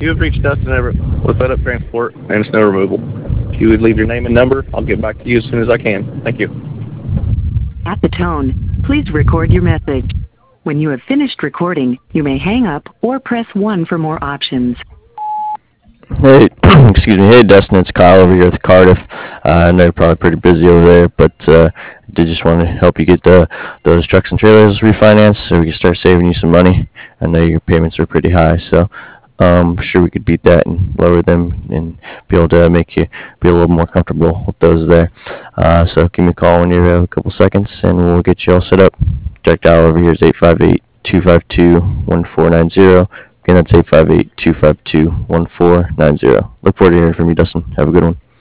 You have reached Dustin Everett with FedUp Transport and Snow Removal. If you would leave your name and number, I'll get back to you as soon as I can. Thank you. At the tone, please record your message. When you have finished recording, you may hang up or press 1 for more options. Hey, excuse me. Hey, Dustin, it's Kyle over here with Cardiff. I know you're probably pretty busy over there, but I did just want to help you get those trucks and trailers refinanced so we can start saving you some money. I know your payments are pretty high, so I'm sure we could beat that and lower them and be able to make you be a little more comfortable with those there. So give me a call when you have a couple seconds, and we'll get you all set up. Direct dial over here is 858-252-1490. Again, that's 858-252-1490. Look forward to hearing from you, Dustin. Have a good one.